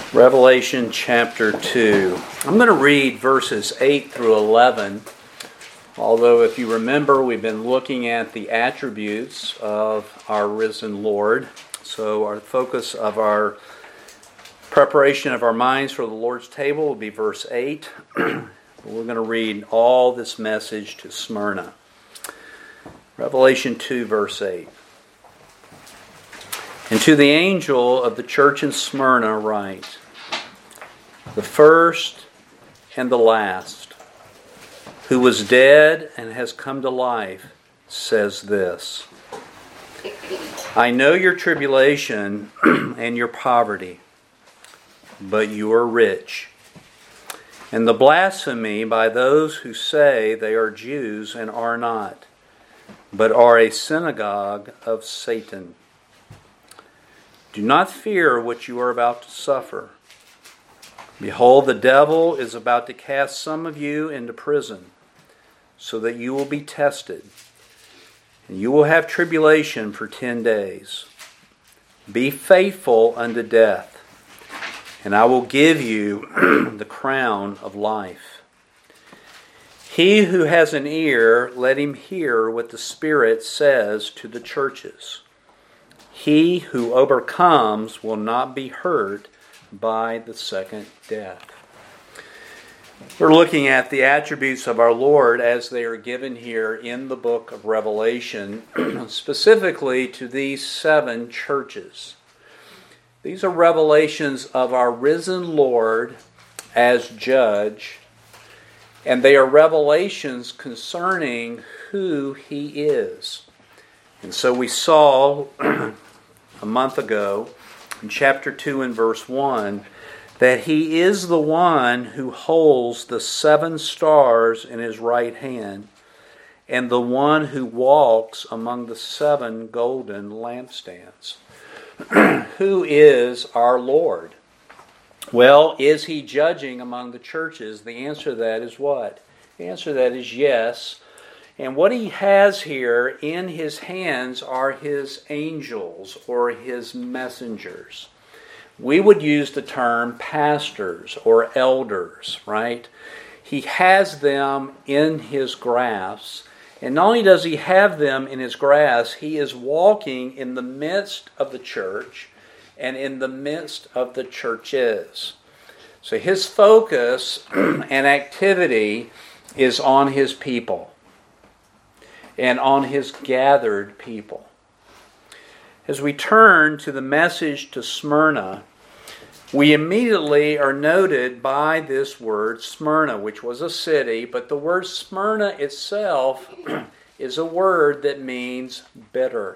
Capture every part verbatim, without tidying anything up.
Revelation chapter two. I'm going to read verses eight through eleven. Although if you remember, we've been looking at the attributes of our risen Lord. So our focus of our preparation of our minds for the Lord's table will be verse eight. We're going to read all this message to Smyrna. Revelation two, verse eight. And to the angel of the church in Smyrna write, the first and the last, who was dead and has come to life, says this, I know your tribulation and your poverty, but you are rich, and the blasphemy by those who say they are Jews and are not, but are a synagogue of Satan. Do not fear what you are about to suffer. Behold, the devil is about to cast some of you into prison, so that you will be tested, and you will have tribulation for ten days. Be faithful unto death, and I will give you the crown of life. He who has an ear, let him hear what the Spirit says to the churches. He who overcomes will not be hurt by the second death. We're looking at the attributes of our Lord as they are given here in the book of Revelation, specifically to these seven churches. These are revelations of our risen Lord as judge, and they are revelations concerning who He is. And so we saw a month ago, in chapter two and verse one, that He is the one who holds the seven stars in His right hand, and the one who walks among the seven golden lampstands. Who is our Lord? Well, is He judging among the churches? The answer to that is what? The answer to that is yes. And what He has here in His hands are His angels or His messengers. We would use the term pastors or elders, right? He has them in His grasp. And not only does He have them in His grasp, He is walking in the midst of the church and in the midst of the churches. So His focus and activity is on His people and on His gathered people. As we turn to the message to Smyrna, we immediately are noted by this word Smyrna, which was a city, but the word Smyrna itself is a word that means bitter.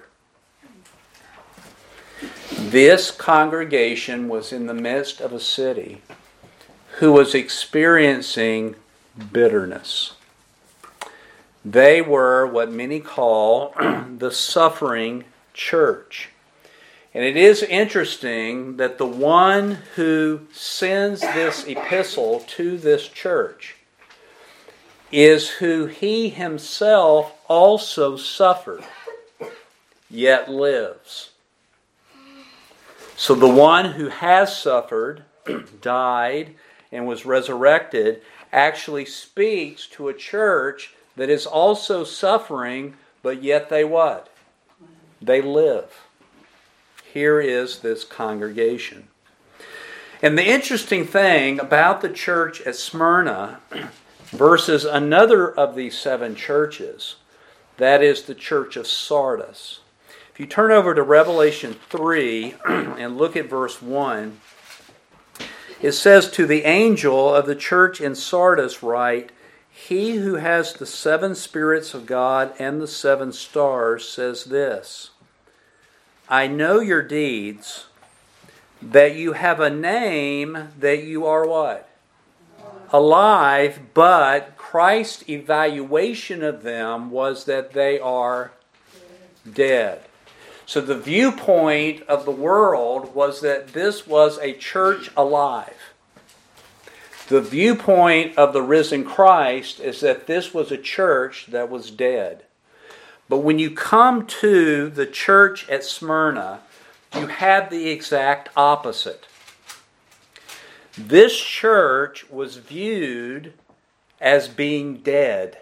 This congregation was in the midst of a city who was experiencing bitterness. They were what many call the suffering church. And it is interesting that the one who sends this epistle to this church is who he himself also suffered, yet lives. So the one who has suffered, died, and was resurrected actually speaks to a church that is also suffering, but yet they what? They live. Here is this congregation. And the interesting thing about the church at Smyrna versus another of these seven churches, that is the church of Sardis. If you turn over to Revelation three and look at verse one, it says, to the angel of the church in Sardis write, He who has the seven spirits of God and the seven stars says this, I know your deeds, that you have a name, that you are what? Alive, but Christ's evaluation of them was that they are dead. So the viewpoint of the world was that this was a church alive. The viewpoint of the risen Christ is that this was a church that was dead. But when you come to the church at Smyrna, you have the exact opposite. This church was viewed as being dead.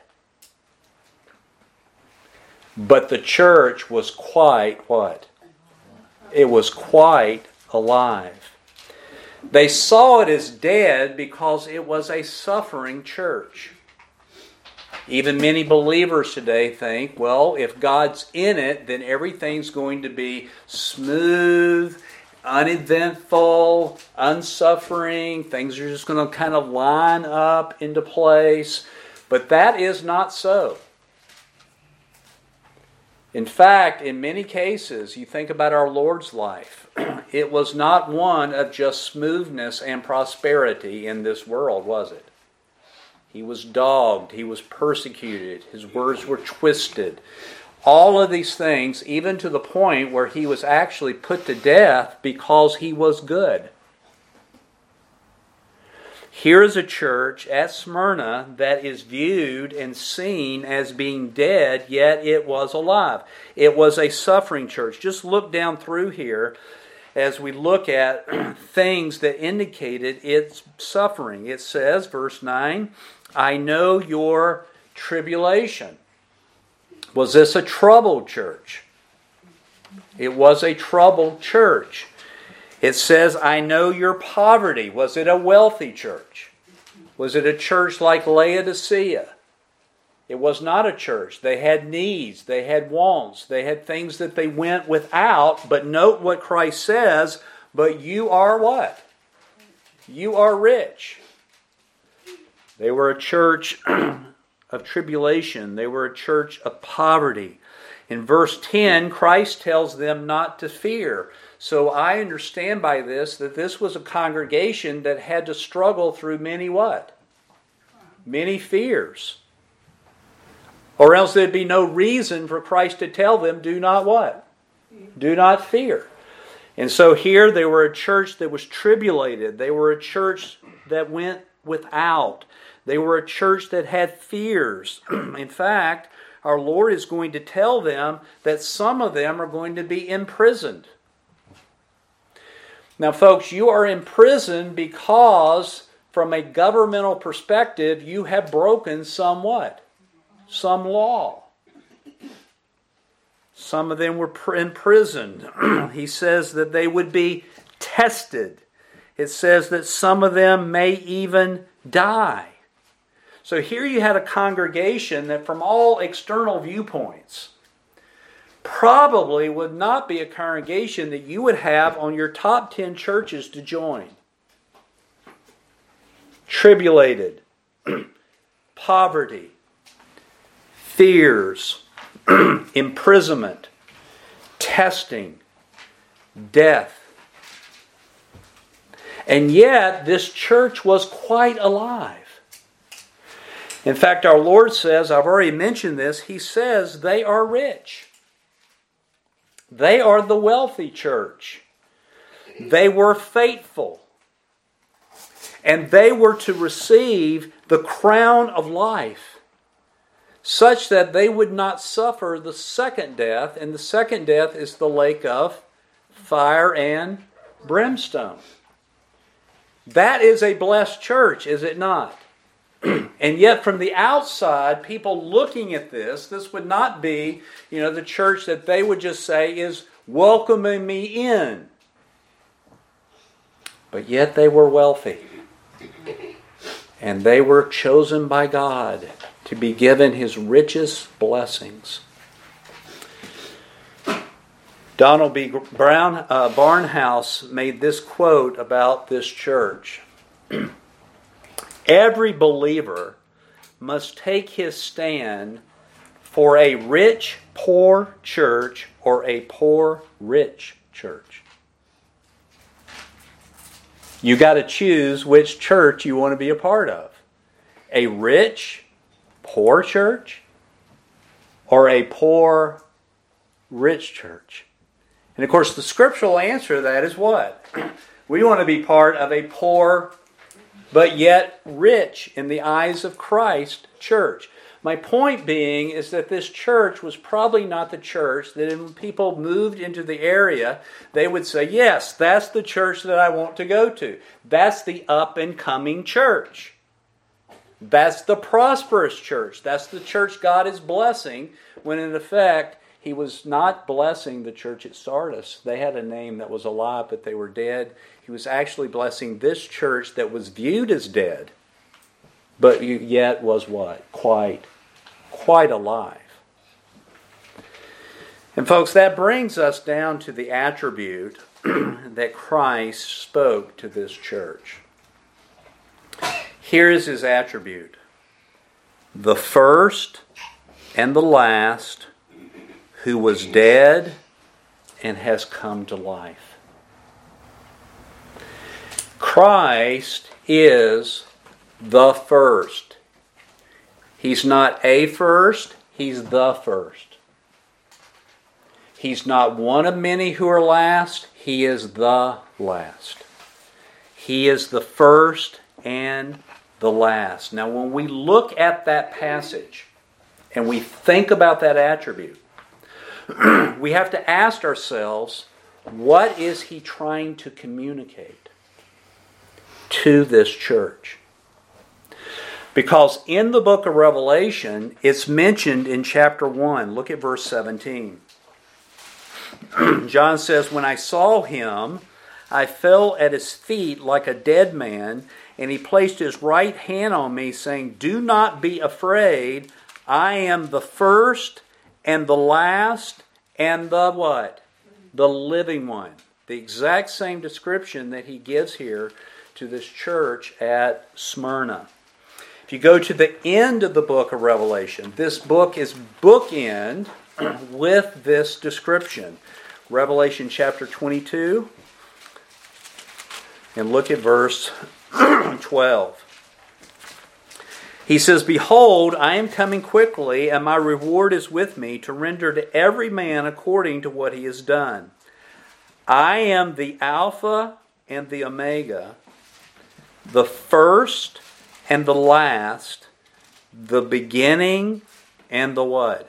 But the church was quite what? It was quite alive. They saw it as dead because it was a suffering church. Even many believers today think, well, if God's in it, then everything's going to be smooth, uneventful, unsuffering. Things are just going to kind of line up into place. But that is not so. In fact, in many cases, you think about our Lord's life, it was not one of just smoothness and prosperity in this world, was it? He was dogged, he was persecuted, his words were twisted. All of these things, even to the point where he was actually put to death because he was good. Here is a church at Smyrna that is viewed and seen as being dead, yet it was alive. It was a suffering church. Just look down through here as we look at things that indicated its suffering. It says, verse nine, I know your tribulation. Was this a troubled church? It was a troubled church. It says, I know your poverty. Was it a wealthy church? Was it a church like Laodicea? It was not a church. They had needs. They had wants. They had things that they went without. But note what Christ says, but you are what? You are rich. They were a church of tribulation. They were a church of poverty. In verse ten, Christ tells them not to fear. So I understand by this that this was a congregation that had to struggle through many what? Many fears. Or else there'd be no reason for Christ to tell them, do not what? Do not fear. And so here they were a church that was tribulated. They were a church that went without. They were a church that had fears. In fact, our Lord is going to tell them that some of them are going to be imprisoned. Now, folks, you are in prison because, from a governmental perspective, you have broken some what? Some law. Some of them were imprisoned. He says that they would be tested. It says that some of them may even die. So here you had a congregation that, from all external viewpoints, probably would not be a congregation that you would have on your top ten churches to join. Tribulated, poverty, fears, imprisonment, testing, death. And yet this church was quite alive. In fact, our Lord says, I've already mentioned this, He says they are rich. They are the wealthy church. They were faithful. And they were to receive the crown of life, such that they would not suffer the second death. And the second death is the lake of fire and brimstone. That is a blessed church, is it not? And yet from the outside, people looking at this, this would not be, you know, the church that they would just say is welcoming me in. But yet they were wealthy. And they were chosen by God to be given His richest blessings. Donald B. Brown uh, Barnhouse made this quote about this church. Every believer must take his stand for a rich, poor church or a poor, rich church. You got to choose which church you want to be a part of. A rich, poor church or a poor, rich church. And of course the scriptural answer to that is what? We want to be part of a poor, but yet rich in the eyes of Christ church. My point being is that this church was probably not the church that when people moved into the area, they would say, yes, that's the church that I want to go to. That's the up and coming church. That's the prosperous church. That's the church God is blessing, when in effect, He was not blessing the church at Sardis. They had a name that was alive, but they were dead. He was actually blessing this church that was viewed as dead, but yet was what? Quite, quite alive. And folks, that brings us down to the attribute that Christ spoke to this church. Here is His attribute: the first and the last, who was dead and has come to life. Christ is the first. He's not a first, He's the first. He's not one of many who are last, He is the last. He is the first and the last. Now, when we look at that passage and we think about that attribute, we have to ask ourselves, what is He trying to communicate to this church? Because in the book of Revelation, it's mentioned in chapter one. Look at verse seventeen. John says, when I saw Him, I fell at His feet like a dead man, and He placed His right hand on me, saying, do not be afraid. I am the first and the last and the what? The living one. The exact same description that He gives here to this church at Smyrna. If you go to the end of the book of Revelation, this book is bookend with this description. Revelation chapter twenty-two, and look at verse twelve. He says, behold, I am coming quickly, and my reward is with me, to render to every man according to what he has done. I am the Alpha and the Omega, the first and the last, the beginning and the what?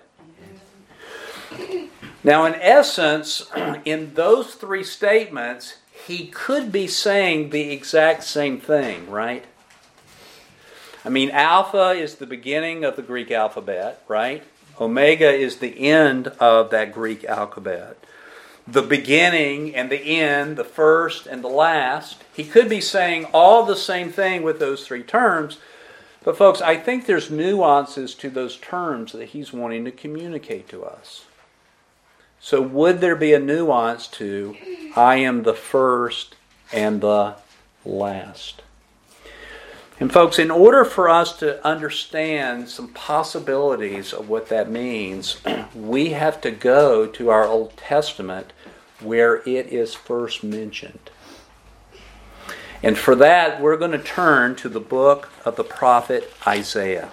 Now, in essence, in those three statements, he could be saying the exact same thing, right? I mean, Alpha is the beginning of the Greek alphabet, right? Omega is the end of that Greek alphabet. The beginning and the end, the first and the last. He could be saying all the same thing with those three terms. But folks, I think there's nuances to those terms that he's wanting to communicate to us. So would there be a nuance to, I am the first and the last? And folks, in order for us to understand some possibilities of what that means, we have to go to our Old Testament where it is first mentioned. And for that, we're going to turn to the book of the prophet Isaiah.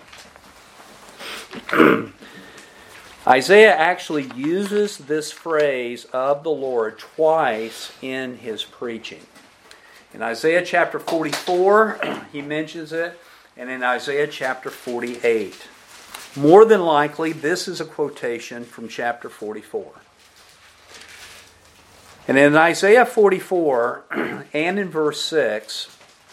Isaiah actually uses this phrase of the Lord twice in his preaching. In Isaiah chapter forty-four, he mentions it, and in Isaiah chapter forty-eight. More than likely, this is a quotation from chapter forty-four. And in Isaiah forty-four, and in verse six,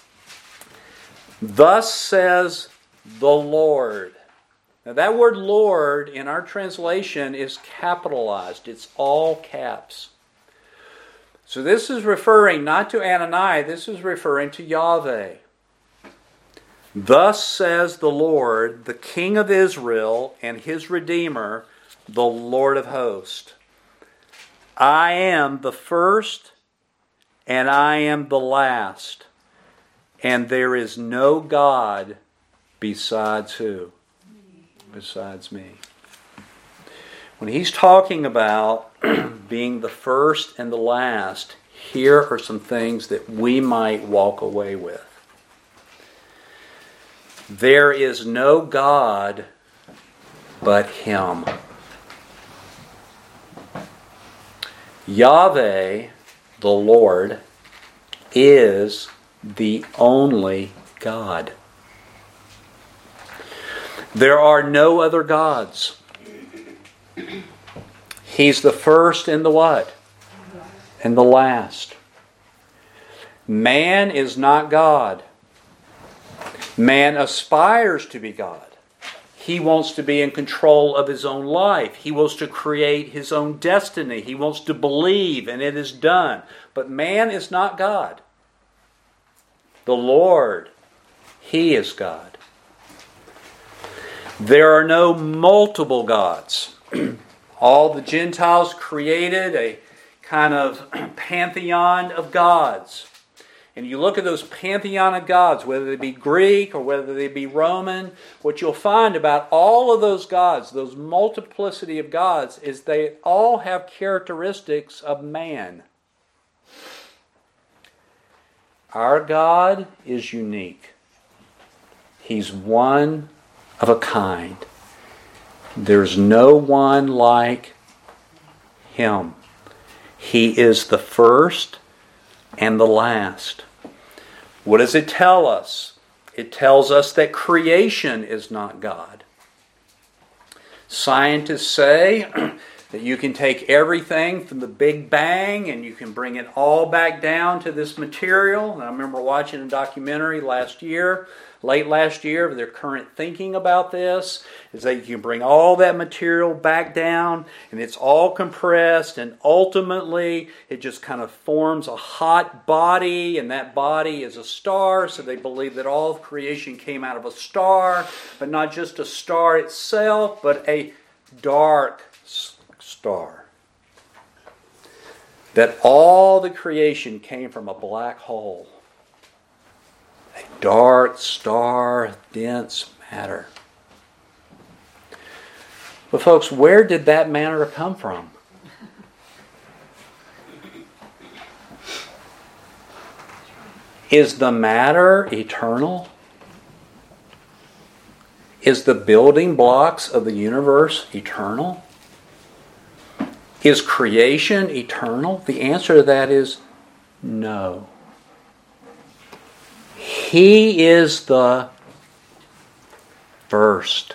thus says the Lord. Now that word Lord in our translation is capitalized. It's all caps. So this is referring not to Adonai, this is referring to Yahweh. Thus says the Lord, the King of Israel and his Redeemer, the Lord of hosts. I am the first and I am the last, and there is no God besides who? Besides me. When he's talking about being the first and the last, here are some things that we might walk away with. There is no God but Him. Yahweh, the Lord, is the only God. There are no other gods. He's the first and the what? And the last. Man is not God. Man aspires to be God. He wants to be in control of his own life. He wants to create his own destiny. He wants to believe, and it is done. But man is not God. The Lord, He is God. There are no multiple gods. All the Gentiles created a kind of pantheon of gods. And you look at those pantheon of gods, whether they be Greek or whether they be Roman, what you'll find about all of those gods, those multiplicity of gods, is they all have characteristics of man. Our God is unique. He's one of a kind. There's no one like Him. He is the first and the last. What does it tell us? It tells us that creation is not God. Scientists say that you can take everything from the Big Bang and you can bring it all back down to this material. And I remember watching a documentary last year, late last year, of their current thinking about this, is that you can bring all that material back down and it's all compressed, and ultimately it just kind of forms a hot body, and that body is a star. So they believe that all of creation came out of a star, but not just a star itself, but a dark star. That all the creation came from a black hole. A dark star, dense matter. But folks, where did that matter come from? Is the matter eternal? Is the building blocks of the universe eternal? Is creation eternal? The answer to that is no. He is the first.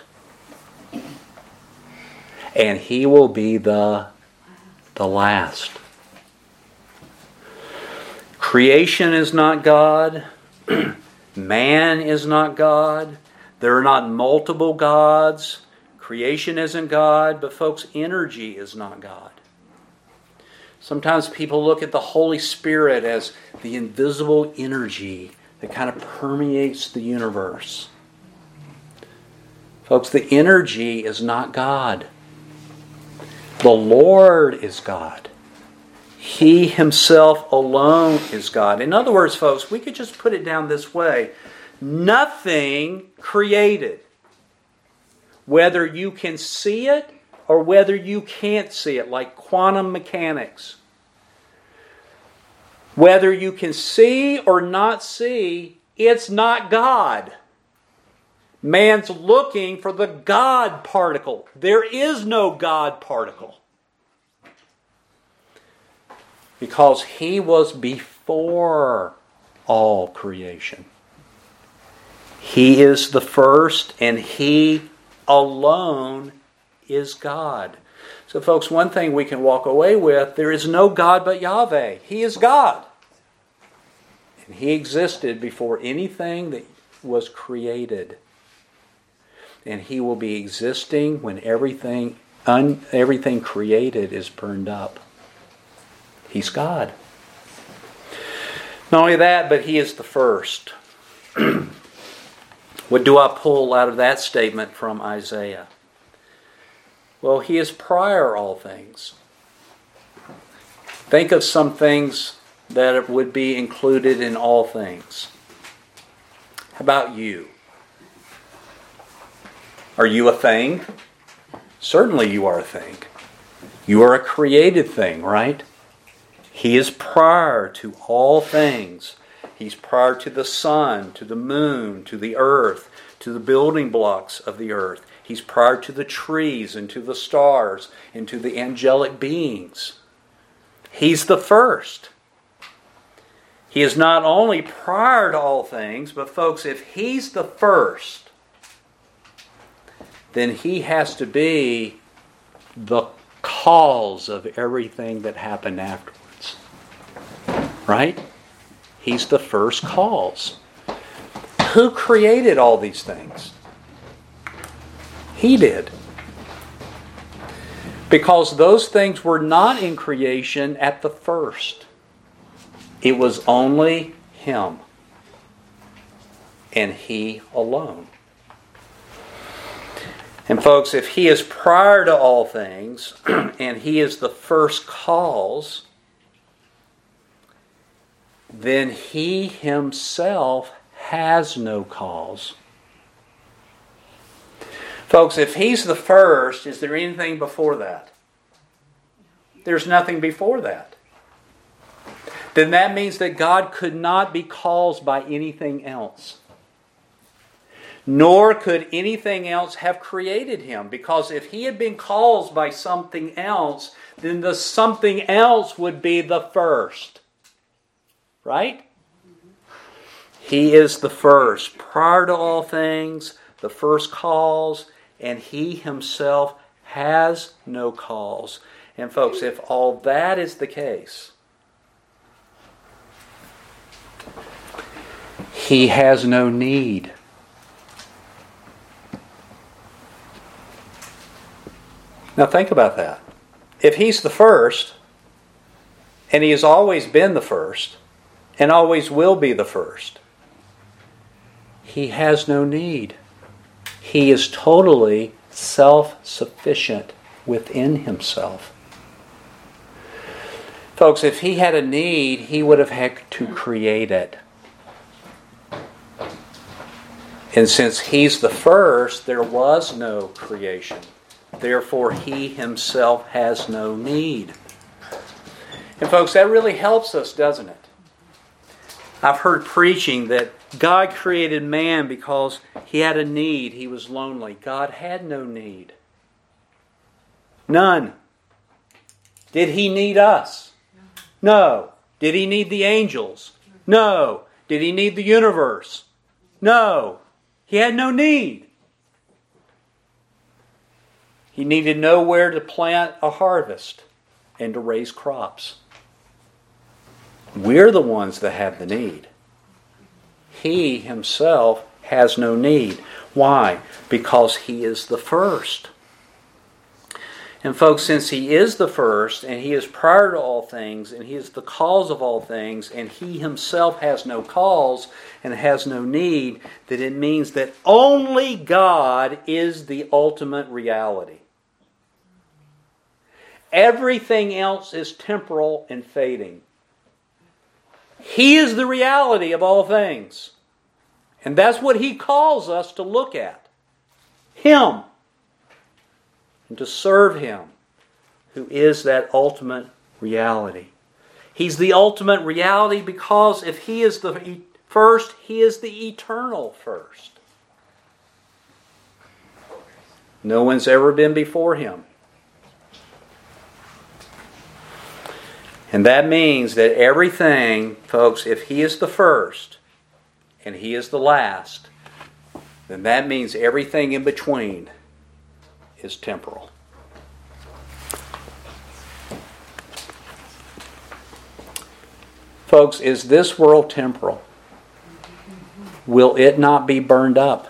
And He will be the, the last. Creation is not God. Man is not God. There are not multiple gods. Creation isn't God. But folks, energy is not God. Sometimes people look at the Holy Spirit as the invisible energy that kind of permeates the universe. Folks, the energy is not God. The Lord is God. He Himself alone is God. In other words, folks, we could just put it down this way. Nothing created, whether you can see it or whether you can't see it, like quantum mechanics. Whether you can see or not see, it's not God. Man's looking for the God particle. There is no God particle. Because He was before all creation. He is the first, and He alone is God. So folks, one thing we can walk away with, there is no God but Yahweh. He is God. And He existed before anything that was created. And He will be existing when everything, un, everything created is burned up. He's God. Not only that, but He is the first. What do I pull out of that statement from Isaiah? Well, He is prior all things. Think of some things that would be included in all things. How about you? Are you a thing? Certainly you are a thing. You are a created thing, right? He is prior to all things. He's prior to the sun, to the moon, to the earth, to the building blocks of the earth. He's prior to the trees and to the stars and to the angelic beings. He's the first. He is not only prior to all things, but folks, if He's the first, then He has to be the cause of everything that happened afterwards. Right? He's the first cause. Who created all these things? He did. Because those things were not in creation at the first. It was only Him. And He alone. And folks, if He is prior to all things, and He is the first cause, then He Himself has no cause. Folks, if He's the first, is there anything before that? There's nothing before that. Then that means that God could not be caused by anything else. Nor could anything else have created Him. Because if He had been caused by something else, then the something else would be the first. Right? He is the first, prior to all things, the first cause, and He Himself has no cause. And folks, if all that is the case, He has no need. Now think about that. If He's the first, and He has always been the first, and always will be the first, He has no need. He is totally self-sufficient within Himself. Folks, if He had a need, He would have had to create it. And since He's the first, there was no creation. Therefore, He Himself has no need. And folks, that really helps us, doesn't it? I've heard preaching that God created man because he had a need. He was lonely. God had no need. None. Did He need us? No. Did He need the angels? No. Did He need the universe? No. He had no need. He needed nowhere to plant a harvest and to raise crops. We're the ones that have the need. He Himself has no need. Why? Because He is the first. And folks, since He is the first, and He is prior to all things, and He is the cause of all things, and He Himself has no cause and has no need, that it means that only God is the ultimate reality. Everything else is temporal and fading. He is the reality of all things. And that's what He calls us to look at. Him. And to serve Him, who is that ultimate reality. He's the ultimate reality because if He is the first, He is the eternal first. No one's ever been before Him. And that means that everything, folks, if He is the first and He is the last, then that means everything in between is temporal. Folks, is this world temporal? Will it not be burned up?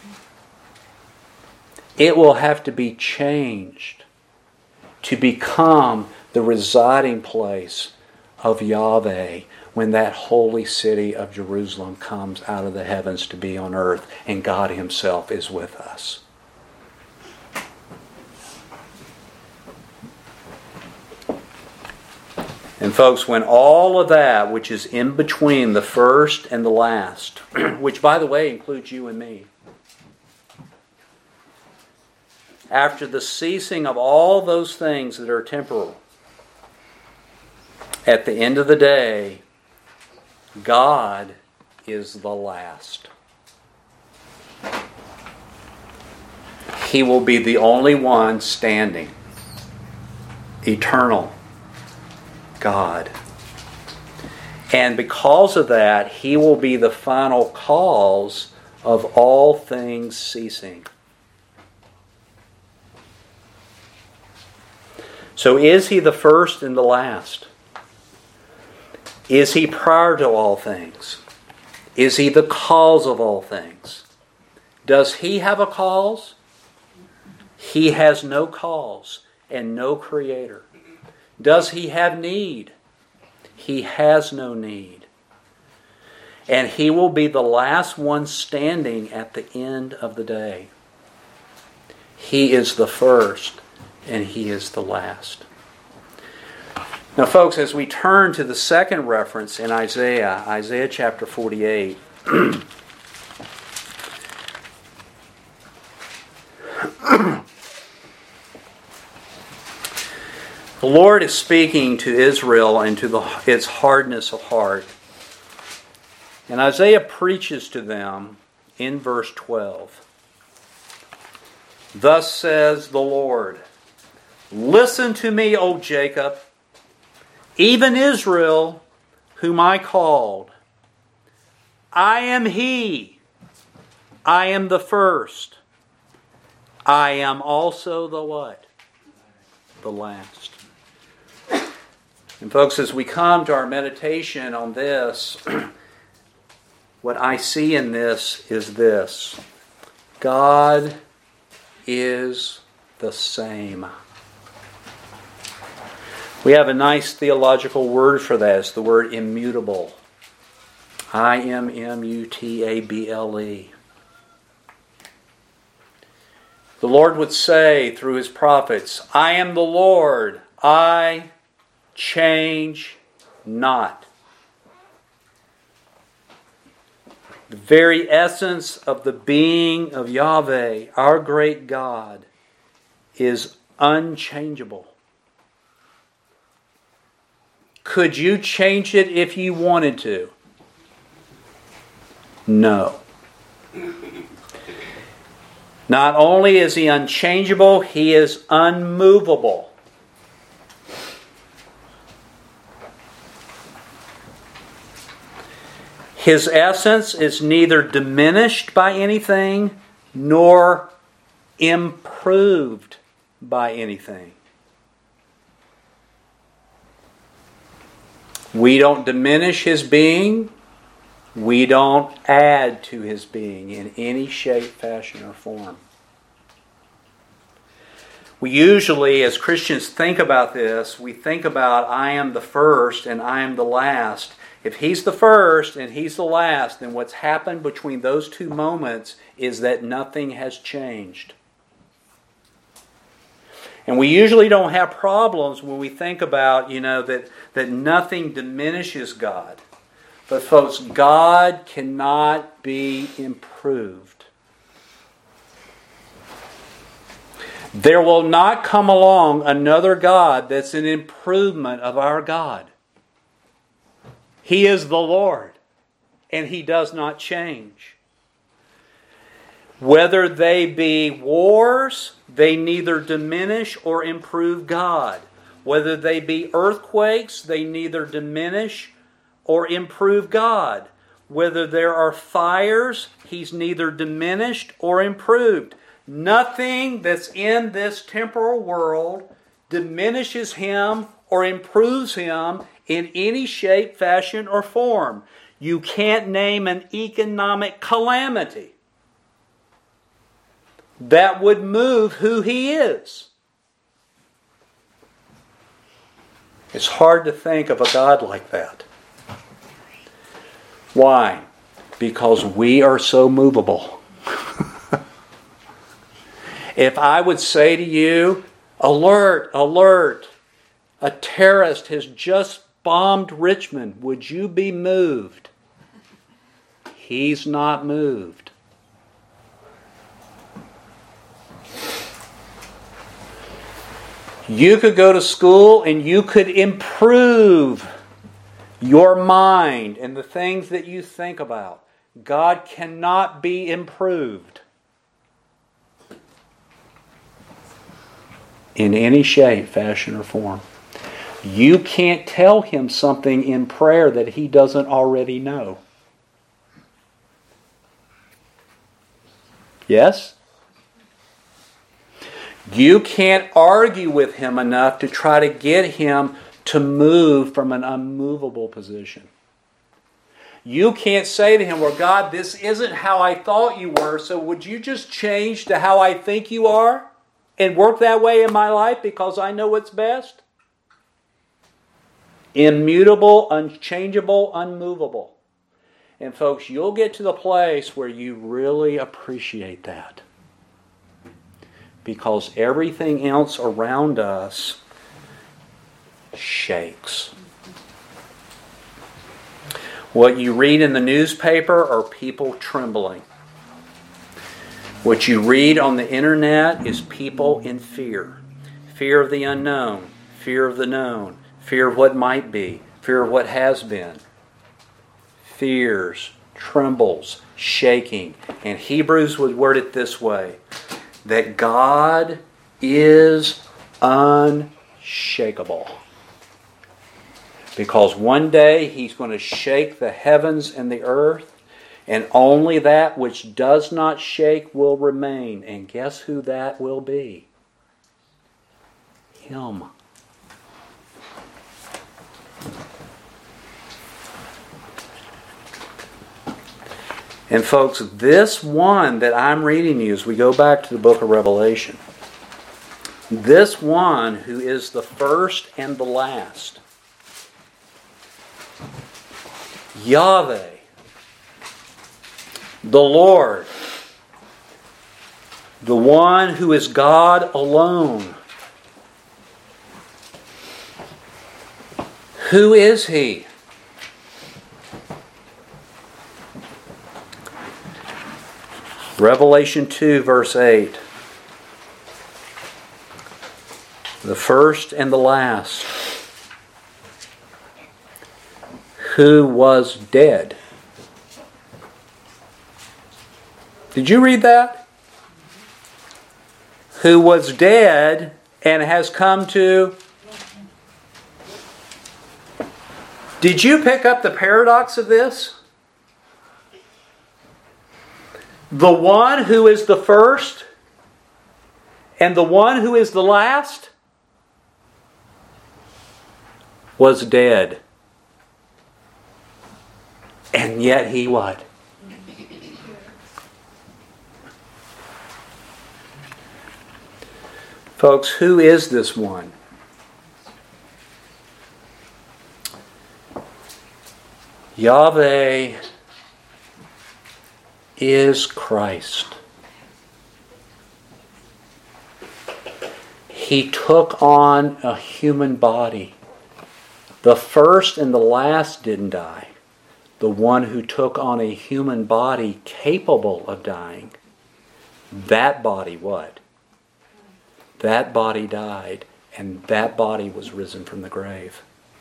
It will have to be changed to become the residing place of Yahweh when that holy city of Jerusalem comes out of the heavens to be on earth and God Himself is with us. And folks, when all of that which is in between the first and the last, which by the way includes you and me, after the ceasing of all those things that are temporal, at the end of the day, God is the last. He will be the only one standing. Eternal God. And because of that, He will be the final cause of all things ceasing. So is He the first and the last? Is He prior to all things? Is He the cause of all things? Does He have a cause? He has no cause and no creator. Does He have need? He has no need. And He will be the last one standing at the end of the day. He is the first and He is the last. Now, folks, as we turn to the second reference in Isaiah, Isaiah chapter forty-eight, the Lord is speaking to Israel and to the, its hardness of heart. And Isaiah preaches to them in verse twelve. Thus says the Lord, listen to me, O Jacob, even Israel, whom I called. I am He. I am the first. I am also the what? The last. And folks, as we come to our meditation on this, what I see in this is this. God is the same. We have a nice theological word for that. It's the word immutable. I M M U T A B L E. The Lord would say through His prophets, I am the Lord, I change not. The very essence of the being of Yahweh, our great God, is unchangeable. Could you change it if you wanted to? No. Not only is He unchangeable, He is unmovable. His essence is neither diminished by anything nor improved by anything. We don't diminish His being. We don't add to His being in any shape, fashion, or form. We usually, as Christians, think about this. We think about, I am the first and I am the last. If He's the first and He's the last, then what's happened between those two moments is that nothing has changed. And we usually don't have problems when we think about, you know, that, that nothing diminishes God. But folks, God cannot be improved. There will not come along another God that's an improvement of our God. He is the Lord, and He does not change. Whether they be wars, they neither diminish or improve God. Whether they be earthquakes, they neither diminish or improve God. Whether there are fires, He's neither diminished or improved. Nothing that's in this temporal world diminishes Him or improves Him in any shape, fashion, or form. You can't name an economic calamity that would move who He is. It's hard to think of a God like that. Why? Because we are so movable. If I would say to you, alert, alert, a terrorist has just bombed Richmond, would you be moved? He's not moved. You could go to school and you could improve your mind and the things that you think about. God cannot be improved in any shape, fashion, or form. You can't tell Him something in prayer that He doesn't already know. Yes? You can't argue with him enough to try to get him to move from an unmovable position. You can't say to him, well, God, this isn't how I thought you were, so would you just change to how I think you are and work that way in my life because I know what's best? Immutable, unchangeable, unmovable. And folks, you'll get to the place where you really appreciate that. Because everything else around us shakes. What you read in the newspaper are people trembling. What you read on the internet is people in fear. Fear of the unknown, fear of the known, fear of what might be, fear of what has been. Fears, trembles, shaking. And Hebrews would word it this way, that God is unshakable. Because one day He's going to shake the heavens and the earth, and only that which does not shake will remain. And guess who that will be? Him. And folks, this one that I'm reading you as we go back to the book of Revelation, this one who is the first and the last, Yahweh, the Lord, the one who is God alone. Who is He? Revelation two, verse eight. The first and the last, who was dead. Did you read that? Who was dead and has come to... Did you pick up the paradox of this? The one who is the first and the one who is the last was dead. And yet He what? Folks, who is this one? Yahweh is Christ. He took on a human body. The first and the last didn't die. The one who took on a human body capable of dying, that body what? That body died, and that body was risen from the grave.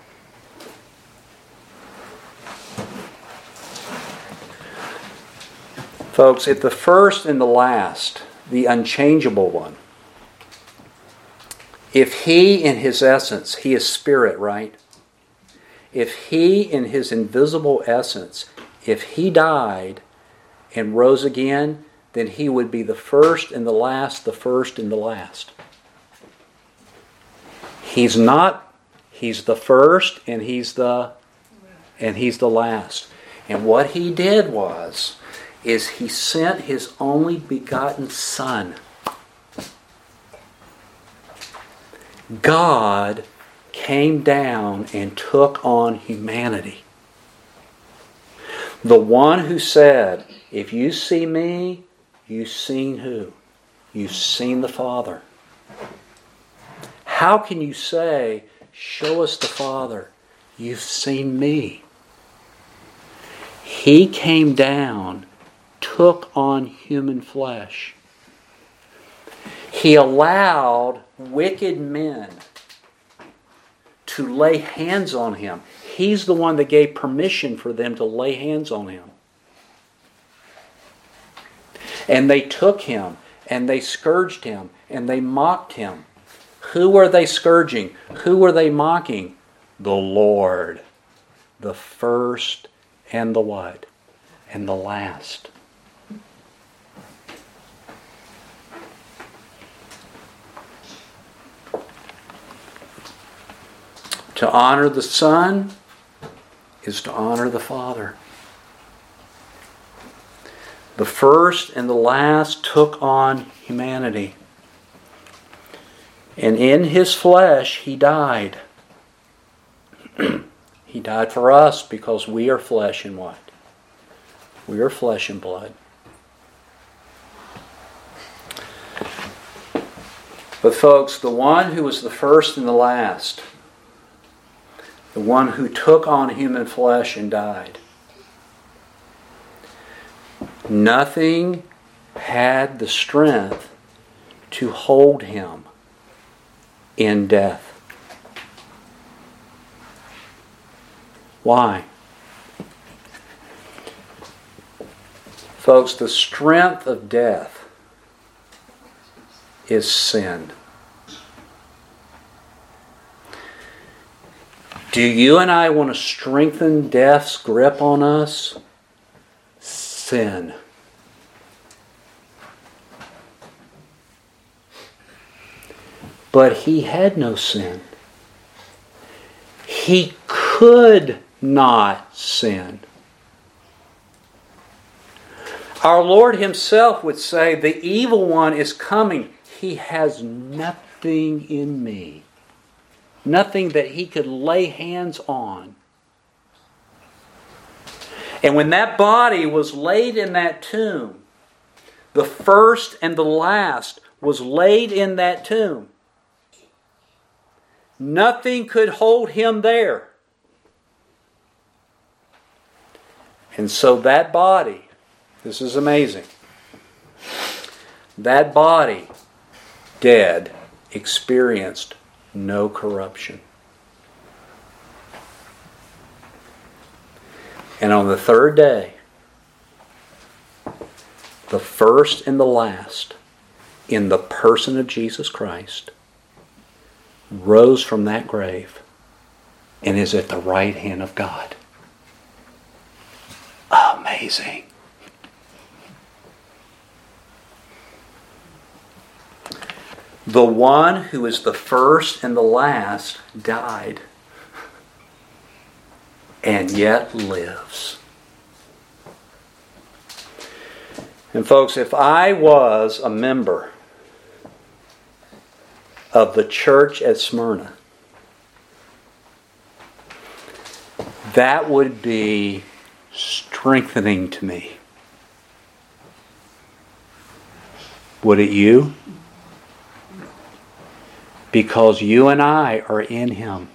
Folks, if the first and the last, the unchangeable one, if He in His essence, He is spirit, right? If He in His invisible essence, if He died and rose again, then He would be the first and the last, the first and the last. He's not, He's the first and He's the and He's the last. And what He did was, is He sent His only begotten Son. God came down and took on humanity. The one who said, if you see me, you've seen who? You've seen the Father. How can you say, show us the Father? You've seen me. He came down, took on human flesh. He allowed wicked men to lay hands on Him. He's the one that gave permission for them to lay hands on Him. And they took Him, and they scourged Him, and they mocked Him. Who were they scourging? Who were they mocking? The Lord. The first and the what? And the last. To honor the Son is to honor the Father. The first and the last took on humanity. And in His flesh, He died. He died for us because we are flesh and what? We are flesh and blood. But folks, the one who was the first and the last, the one who took on human flesh and died, nothing had the strength to hold Him in death. Why? Folks, the strength of death is sin. Do you and I want to strengthen death's grip on us? Sin. But He had no sin. He could not sin. Our Lord Himself would say, the evil one is coming. He has nothing in me. Nothing that He could lay hands on. And when that body was laid in that tomb, the first and the last was laid in that tomb. Nothing could hold Him there. And so that body, this is amazing, that body, dead, experienced no corruption. And on the third day, the first and the last, in the person of Jesus Christ, rose from that grave and is at the right hand of God. Amazing. The one who is the first and the last died and yet lives. And folks, if I was a member of the church at Smyrna, that would be strengthening to me. Would it you? Because you and I are in Him.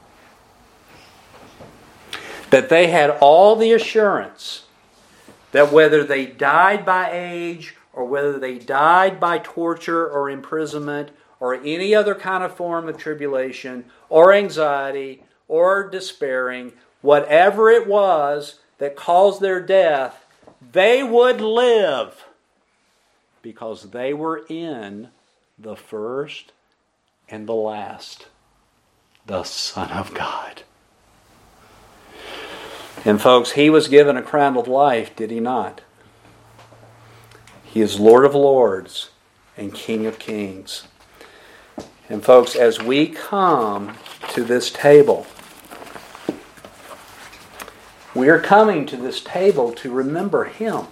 That they had all the assurance that whether they died by age or whether they died by torture or imprisonment or any other kind of form of tribulation or anxiety or despairing, whatever it was that caused their death, they would live because they were in the first and the last, the Son of God. And folks, He was given a crown of life, did He not? He is Lord of Lords and King of Kings. And folks, as we come to this table, we are coming to this table to remember Him.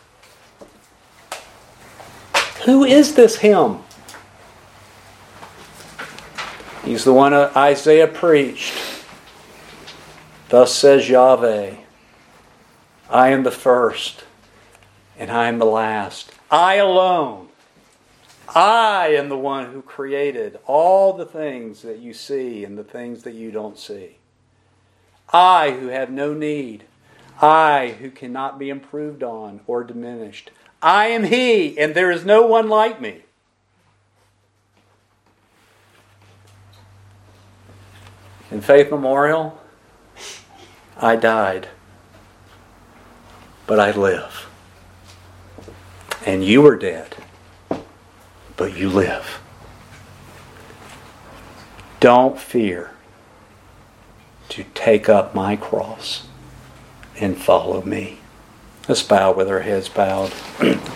Who is this Him? He's the one Isaiah preached. Thus says Yahweh, I am the first and I am the last. I alone. I am the one who created all the things that you see and the things that you don't see. I who have no need. I who cannot be improved on or diminished. I am He, and there is no one like me. In Faith Memorial, I died, but I live. And you were dead, but you live. Don't fear to take up my cross and follow me. Let's bow with our heads bowed.